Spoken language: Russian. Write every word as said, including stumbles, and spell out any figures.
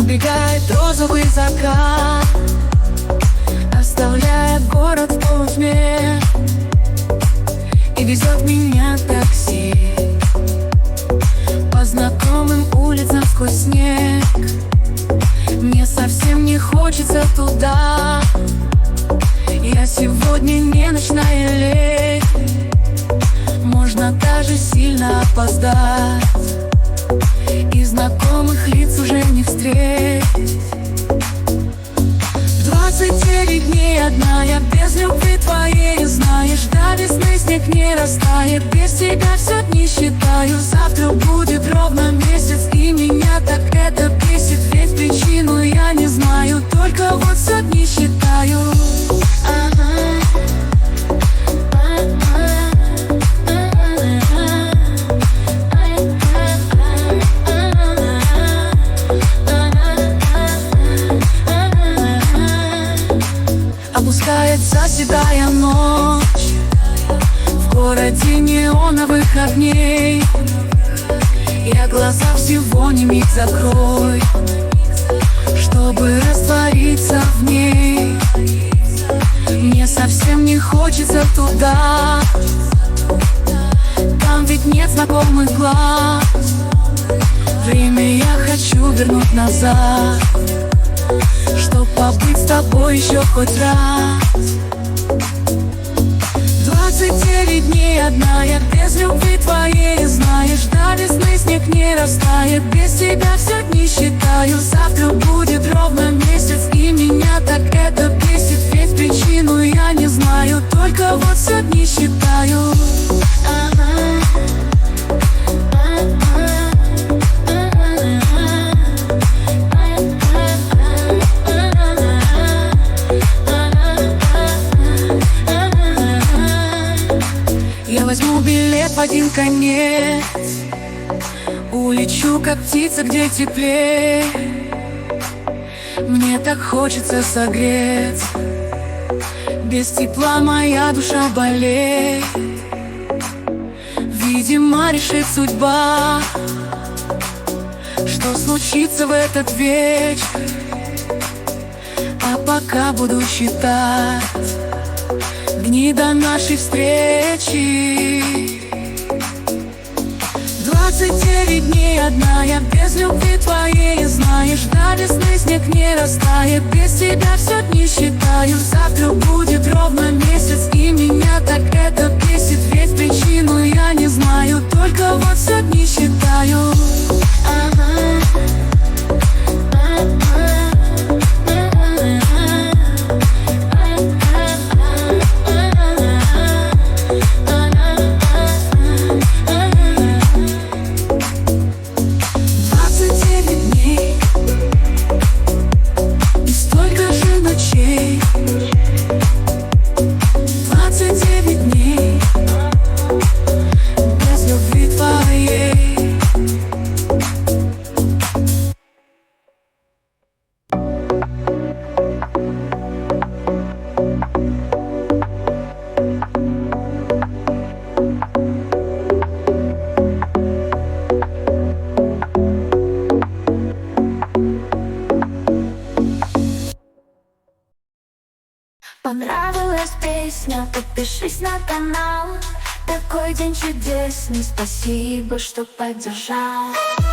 Разбегает розовый закат, оставляет город в полутьме и везет меня такси по знакомым улицам сквозь снег. Мне совсем не хочется туда, я сегодня не ночная леди. Можно даже сильно опоздать, и знакомых лиц уже не встретить. Двадцать девять дней одна я без любви твоей. Знаешь, до весны снег не растает, без тебя все дни считаю. Завтра будет ровно месяц, и меня так это бесит. Ведь причину я не знаю, только вот все дни считаю. Опускается седая ночь, в городе неоновых огней. Я глаза всего не миг закрой, чтобы раствориться в ней. Мне совсем не хочется туда, там ведь нет знакомых глаз. Время я хочу вернуть назад, чтоб побыть с тобой еще хоть раз. Двадцать девять дней одна я без любви твоей. Знаешь, до весны снег не растает, без тебя все дни считаю. Завтра будет ровно месяц, и меня так это бесит. Ведь причину я не знаю, только вот все дни считаю. Я возьму билет в один конец, улечу как птица, где теплее. Мне так хочется согреться, без тепла моя душа болеет. Видимо, решит судьба, что случится в этот вечер. А пока буду считать дни до нашей встречи. Двадцать девять дней одна я без любви твоей. Знаешь, до весны снег не растает, без тебя все дни считаю. Завтра будет ровно месяц, и меня так это бесит. Ведь причину я не знаю, только вот все дни считаю. Понравилась песня, подпишись на канал. Такой день чудесный, спасибо, что поддержал.